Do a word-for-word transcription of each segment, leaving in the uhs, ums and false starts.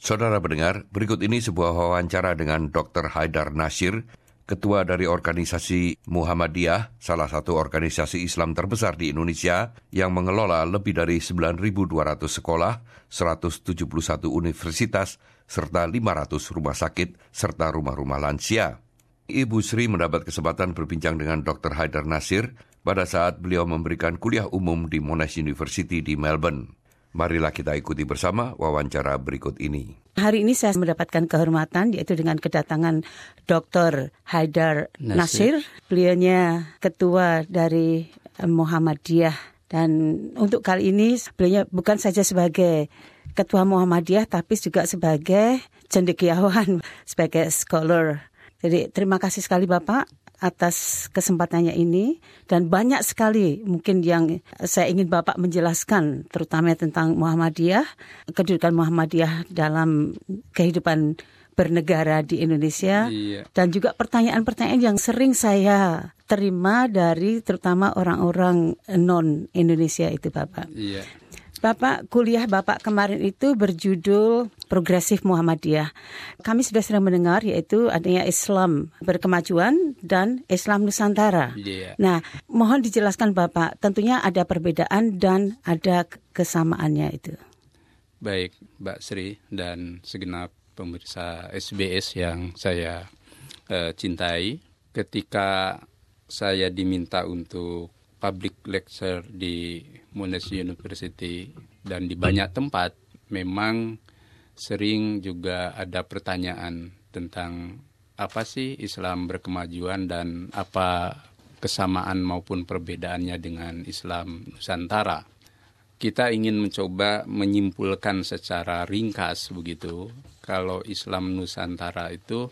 Saudara pendengar, berikut ini sebuah wawancara dengan doktor Haidar Nasir, Ketua dari organisasi Muhammadiyah, salah satu organisasi Islam terbesar di Indonesia yang mengelola lebih dari sembilan ribu dua ratus sekolah, seratus tujuh puluh satu universitas, serta lima ratus rumah sakit, serta rumah-rumah lansia. Ibu Sri mendapat kesempatan berbincang dengan doktor Haidar Nasir pada saat beliau memberikan kuliah umum di Monash University di Melbourne. Marilah kita ikuti bersama wawancara berikut ini. Hari ini saya mendapatkan kehormatan yaitu dengan kedatangan doktor Haidar Nasir. Nasir. Beliaunya ketua dari Muhammadiyah. Dan untuk kali ini beliau bukan saja sebagai ketua Muhammadiyah tapi juga sebagai cendekiawan, sebagai scholar. Jadi terima kasih sekali Bapak atas kesempatannya ini, dan banyak sekali mungkin yang saya ingin Bapak menjelaskan, terutama tentang Muhammadiyah, kedudukan Muhammadiyah dalam kehidupan bernegara di Indonesia, iya. Dan juga pertanyaan-pertanyaan yang sering saya terima dari terutama orang-orang non-Indonesia itu Bapak. Iya. Bapak, kuliah Bapak kemarin itu berjudul Progresif Muhammadiyah. Kami sudah sering mendengar yaitu adanya Islam berkemajuan dan Islam Nusantara. Yeah. Nah, mohon dijelaskan Bapak, tentunya ada perbedaan dan ada kesamaannya itu. Baik, Mbak Sri dan segenap pemirsa S B S yang saya uh, cintai. Ketika saya diminta untuk public lecture di Monash University dan di banyak tempat, memang sering juga ada pertanyaan tentang apa sih Islam berkemajuan dan apa kesamaan maupun perbedaannya dengan Islam Nusantara. Kita ingin mencoba menyimpulkan secara ringkas begitu, kalau Islam Nusantara itu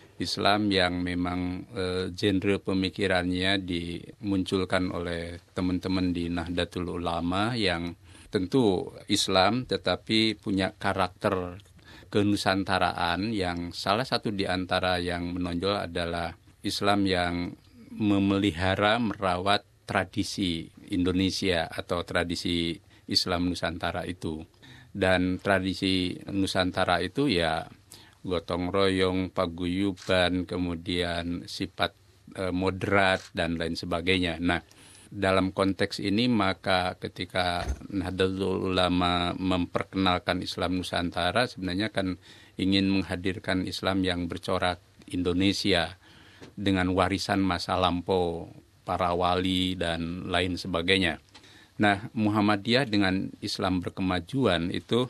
Islam yang memang e, genre pemikirannya dimunculkan oleh teman-teman di Nahdlatul Ulama yang tentu Islam tetapi punya karakter kenusantaraan yang salah satu di antara yang menonjol adalah Islam yang memelihara, merawat tradisi Indonesia atau tradisi Islam Nusantara itu. Dan tradisi Nusantara itu ya gotong royong, paguyuban, kemudian sifat e, moderat, dan lain sebagainya. Nah, dalam konteks ini maka ketika Nahdlatul Ulama memperkenalkan Islam Nusantara, sebenarnya kan ingin menghadirkan Islam yang bercorak Indonesia dengan warisan masa lampau, para wali, dan lain sebagainya. Nah, Muhammadiyah dengan Islam berkemajuan itu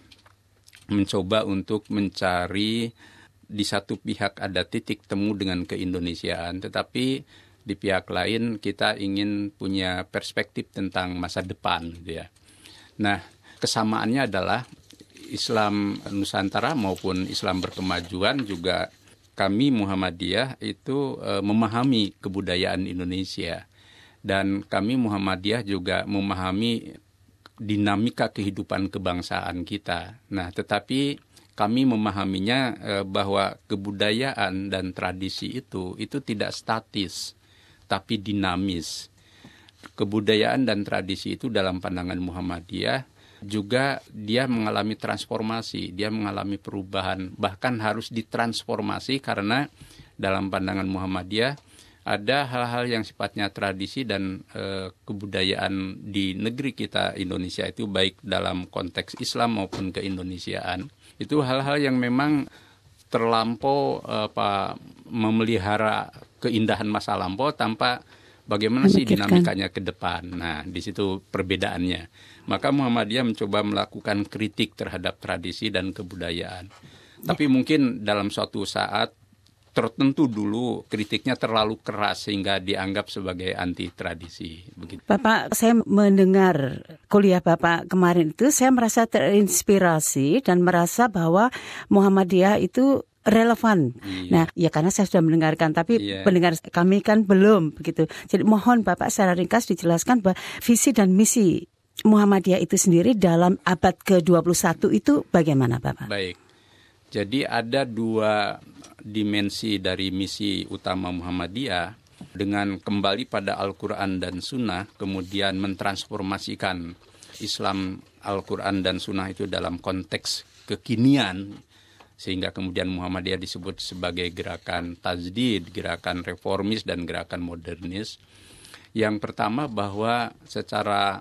mencoba untuk mencari di satu pihak ada titik temu dengan keindonesiaan, tetapi di pihak lain kita ingin punya perspektif tentang masa depan, gitu ya. Nah, kesamaannya adalah Islam Nusantara maupun Islam berkemajuan juga kami Muhammadiyah itu e, memahami kebudayaan Indonesia, dan kami Muhammadiyah juga memahami dinamika kehidupan kebangsaan kita. Nah, tetapi kami memahaminya eh, bahwa kebudayaan dan tradisi itu itu tidak statis, tapi dinamis. Kebudayaan dan tradisi itu dalam pandangan Muhammadiyah juga dia mengalami transformasi, dia mengalami perubahan, bahkan harus ditransformasi karena dalam pandangan Muhammadiyah ada hal-hal yang sifatnya tradisi dan e, kebudayaan di negeri kita Indonesia itu baik dalam konteks Islam maupun keindonesiaan. Itu hal-hal yang memang terlampau apa memelihara keindahan masa lampau tanpa bagaimana sih dinamikanya ke depan. Nah, di situ perbedaannya. Maka Muhammadiyah mencoba melakukan kritik terhadap tradisi dan kebudayaan. Tapi mungkin dalam suatu saat tertentu dulu kritiknya terlalu keras sehingga dianggap sebagai anti tradisi. Begitu. Bapak, saya mendengar kuliah Bapak kemarin itu, saya merasa terinspirasi dan merasa bahwa Muhammadiyah itu relevan. Iya. Nah, ya karena saya sudah mendengarkan, tapi iya. pendengar kami kan belum begitu. Jadi mohon Bapak secara ringkas dijelaskan bahwa visi dan misi Muhammadiyah itu sendiri dalam abad ke dua puluh satu itu bagaimana Bapak? Baik. Jadi ada dua dimensi dari misi utama Muhammadiyah dengan kembali pada Al-Quran dan Sunnah, kemudian mentransformasikan Islam, Al-Quran dan Sunnah itu dalam konteks kekinian, sehingga kemudian Muhammadiyah disebut sebagai gerakan tajdid, gerakan reformis dan gerakan modernis. Yang pertama bahwa secara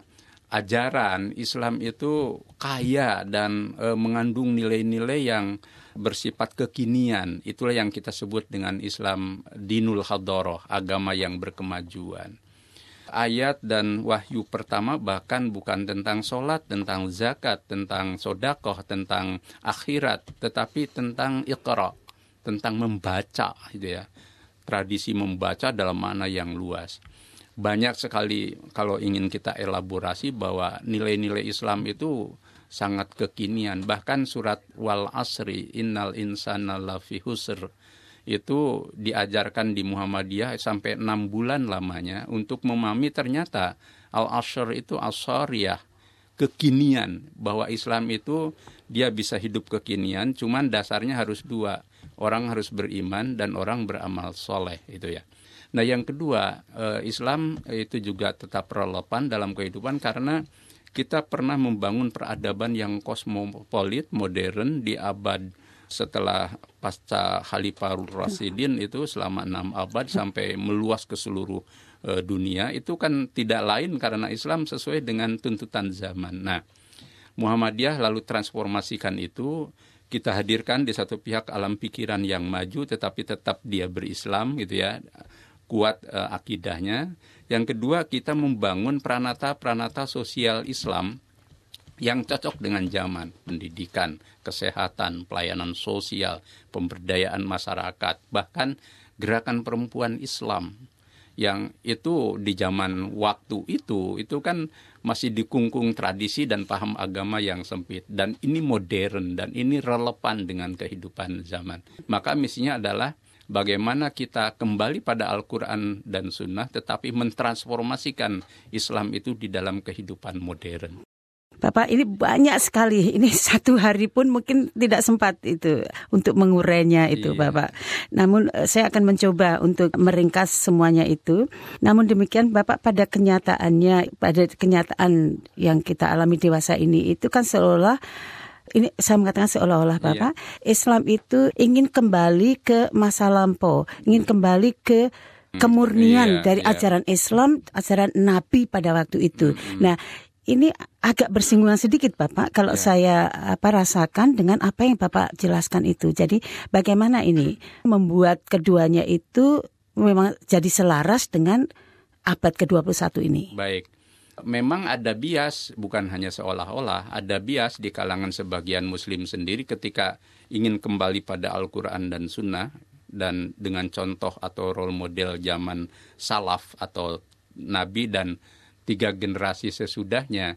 ajaran Islam itu kaya dan e, mengandung nilai-nilai yang bersifat kekinian. Itulah yang kita sebut dengan Islam dinul hadoroh, agama yang berkemajuan. Ayat dan wahyu pertama bahkan bukan tentang sholat, tentang zakat, tentang sodakoh, tentang akhirat, tetapi tentang iqra, tentang membaca, gitu ya. Tradisi membaca dalam makna yang luas. Banyak sekali kalau ingin kita elaborasi bahwa nilai-nilai Islam itu sangat kekinian. Bahkan surat wal asri innal insana lafi husr itu diajarkan di Muhammadiyah sampai enam bulan lamanya untuk memahami ternyata al-asr itu as-sariyah, kekinian, bahwa Islam itu dia bisa hidup kekinian, cuman dasarnya harus dua, orang harus beriman dan orang beramal soleh, itu ya. Nah yang kedua, Islam itu juga tetap relevan dalam kehidupan karena kita pernah membangun peradaban yang kosmopolit, modern di abad setelah pasca Khalifatul Rasyidin itu selama enam abad sampai meluas ke seluruh e, dunia. Itu kan tidak lain karena Islam sesuai dengan tuntutan zaman. Nah, Muhammadiyah lalu transformasikan itu, kita hadirkan di satu pihak alam pikiran yang maju tetapi tetap dia berislam gitu ya, kuat e, akidahnya. Yang kedua, kita membangun pranata-pranata sosial Islam yang cocok dengan zaman, pendidikan, kesehatan, pelayanan sosial, pemberdayaan masyarakat, bahkan gerakan perempuan Islam yang itu di zaman waktu itu, itu kan masih dikungkung tradisi dan paham agama yang sempit. Dan ini modern dan ini relevan dengan kehidupan zaman. Maka misinya adalah bagaimana kita kembali pada Al-Quran dan Sunnah tetapi mentransformasikan Islam itu di dalam kehidupan modern. Bapak, ini banyak sekali. Ini satu hari pun mungkin tidak sempat itu untuk mengurainya itu, iya. Bapak. Namun saya akan mencoba untuk meringkas semuanya itu. Namun demikian, Bapak, pada kenyataannya, pada kenyataan yang kita alami dewasa ini, itu kan seolah, ini saya mengatakan seolah-olah Bapak, iya. Islam itu ingin kembali ke masa lampau, ingin kembali ke kemurnian iya, dari iya. ajaran Islam, ajaran Nabi pada waktu itu. Mm-hmm. Nah, ini agak bersinggungan sedikit Bapak kalau ya. saya apa rasakan dengan apa yang Bapak jelaskan itu. Jadi bagaimana ini membuat keduanya itu memang jadi selaras dengan abad ke dua puluh satu ini. Baik. Memang ada bias, bukan hanya seolah-olah, ada bias di kalangan sebagian muslim sendiri ketika ingin kembali pada Al-Quran dan Sunnah dan dengan contoh atau role model zaman salaf atau Nabi dan tiga generasi sesudahnya,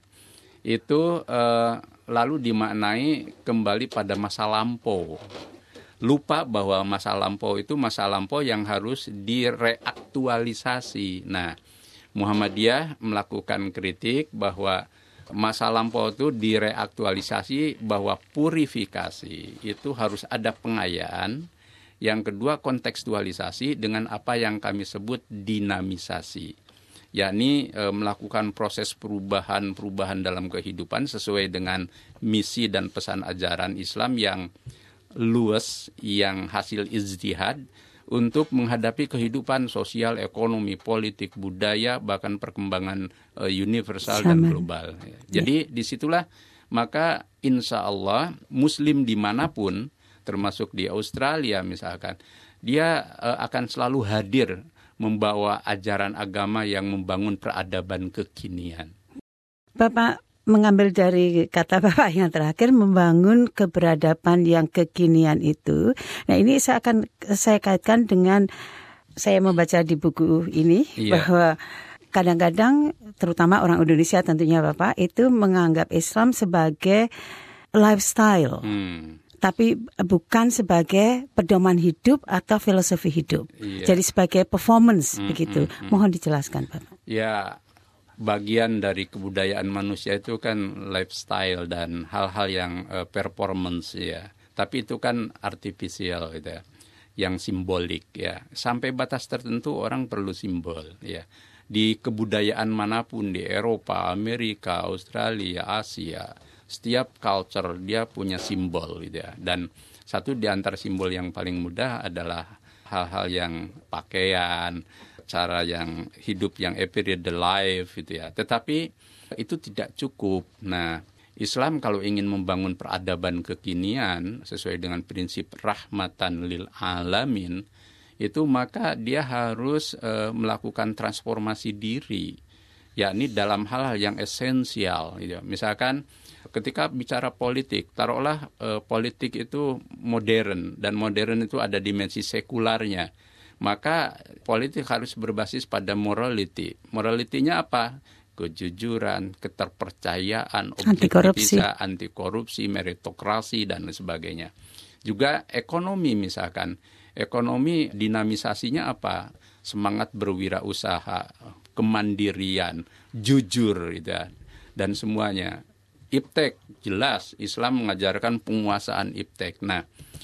itu eh, lalu dimaknai kembali pada masa lampau. Lupa bahwa masa lampau itu masa lampau yang harus direaktualisasi. Nah, Muhammadiyah melakukan kritik bahwa masa lampau itu direaktualisasi, bahwa purifikasi itu harus ada pengayaan. Yang kedua, kontekstualisasi dengan apa yang kami sebut dinamisasi. Yakni e, melakukan proses perubahan-perubahan dalam kehidupan sesuai dengan misi dan pesan ajaran Islam yang luas, yang hasil ijtihad untuk menghadapi kehidupan sosial, ekonomi, politik, budaya, bahkan perkembangan e, universal Sama. dan global. Jadi ya. disitulah maka insya Allah Muslim dimanapun, termasuk di Australia misalkan, dia e, akan selalu hadir membawa ajaran agama yang membangun peradaban kekinian. Bapak mengambil dari kata Bapak yang terakhir, membangun keberadaban yang kekinian itu. Nah ini saya akan saya kaitkan dengan saya membaca di buku ini iya. bahwa kadang-kadang terutama orang Indonesia tentunya Bapak itu menganggap Islam sebagai lifestyle. Hmm. Tapi bukan sebagai pedoman hidup atau filosofi hidup. Iya. Jadi sebagai performance mm, begitu. Mm, mm. Mohon dijelaskan, Bapak. Ya, bagian dari kebudayaan manusia itu kan lifestyle dan hal-hal yang uh, performance ya. Tapi itu kan artificial gitu ya. Yang simbolik ya. Sampai batas tertentu orang perlu simbol ya. Di kebudayaan manapun, di Eropa, Amerika, Australia, Asia, setiap culture dia punya simbol gitu ya. Dan Satu di antara simbol yang paling mudah adalah hal-hal yang pakaian, cara yang hidup yang everyday life gitu ya. Tetapi itu tidak cukup. Nah, Islam kalau ingin membangun peradaban kekinian sesuai dengan prinsip rahmatan lil alamin, itu maka dia harus e, melakukan transformasi diri, yakni dalam hal-hal yang esensial gitu. Misalkan ketika bicara politik, taruhlah e, politik itu modern, dan modern itu ada dimensi sekularnya. Maka politik harus berbasis pada morality. Morality-nya apa? Kejujuran, keterpercayaan, objektivitas, anti korupsi, meritokrasi, dan sebagainya. Juga ekonomi misalkan. Ekonomi dinamisasinya apa? Semangat berwirausaha, kemandirian, jujur gitu ya, dan semuanya. Iptek, jelas Islam mengajarkan penguasaan iptek. Nah,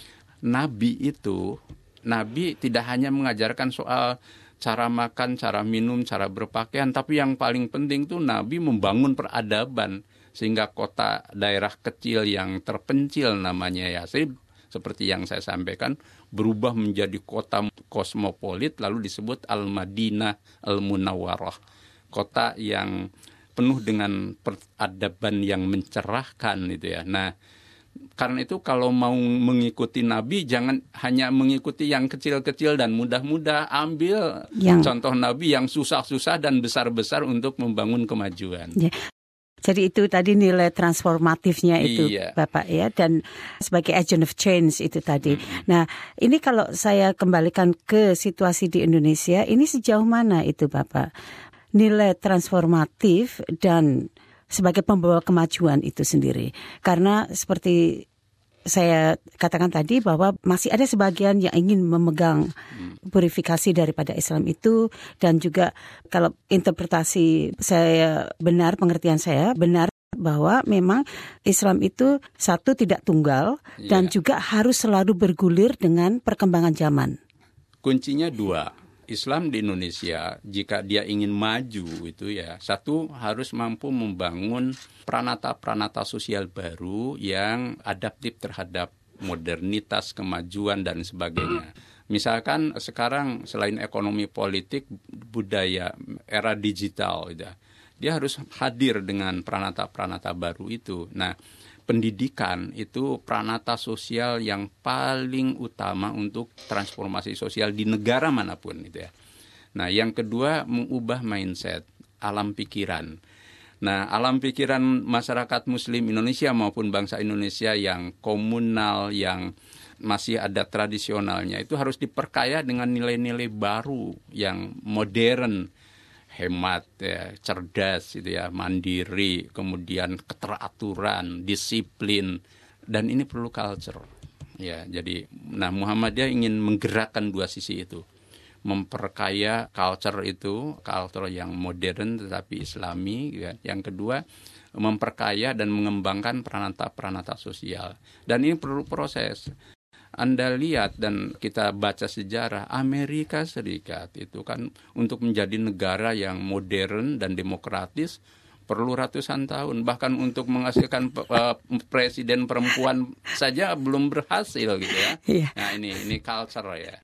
Nabi itu, Nabi tidak hanya mengajarkan soal cara makan, cara minum, cara berpakaian, tapi yang paling penting tuh Nabi membangun peradaban sehingga kota daerah kecil yang terpencil namanya ya, seperti yang saya sampaikan, berubah menjadi kota kosmopolit, lalu disebut Al-Madinah Al-Munawwarah, kota yang penuh dengan peradaban yang mencerahkan gitu ya. Nah, karena itu kalau mau mengikuti Nabi, jangan hanya mengikuti yang kecil-kecil dan mudah-mudah, ambil yang... contoh Nabi yang susah-susah dan besar-besar untuk membangun kemajuan. Ya. Jadi itu tadi nilai transformatifnya itu, iya. Bapak ya, dan sebagai agent of change itu tadi. Hmm. Nah, ini kalau saya kembalikan ke situasi di Indonesia, ini sejauh mana itu Bapak? Nilai transformatif dan sebagai pembawa kemajuan itu sendiri. Karena seperti saya katakan tadi bahwa masih ada sebagian yang ingin memegang purifikasi daripada Islam itu, dan juga kalau interpretasi saya benar, pengertian saya benar, bahwa memang Islam itu satu tidak tunggal, yeah. dan juga harus selalu bergulir dengan perkembangan zaman. Kuncinya dua. Islam di Indonesia, jika dia ingin maju itu ya, satu harus mampu membangun pranata-pranata sosial baru yang adaptif terhadap modernitas, kemajuan, dan sebagainya. Misalkan sekarang selain ekonomi politik, budaya, era digital, gitu, dia harus hadir dengan pranata-pranata baru itu. Nah, pendidikan itu pranata sosial yang paling utama untuk transformasi sosial di negara manapun gitu ya. Nah, yang kedua mengubah mindset, alam pikiran. Nah, alam pikiran masyarakat Muslim Indonesia maupun bangsa Indonesia yang komunal, yang masih ada tradisionalnya, itu harus diperkaya dengan nilai-nilai baru yang modern. Hemat, ya, cerdas, gitu ya, mandiri, kemudian keteraturan, disiplin, dan ini perlu culture. Ya, jadi, nah Muhammadiyah ingin menggerakkan dua sisi itu, memperkaya culture itu, culture yang modern tetapi Islami. Ya. Yang kedua, memperkaya dan mengembangkan pranata-pranata sosial. Dan ini perlu proses. Anda lihat dan kita baca sejarah, Amerika Serikat itu kan untuk menjadi negara yang modern dan demokratis perlu ratusan tahun. Bahkan untuk menghasilkan uh, presiden perempuan saja belum berhasil gitu ya. Yeah. Nah ini ini culture ya.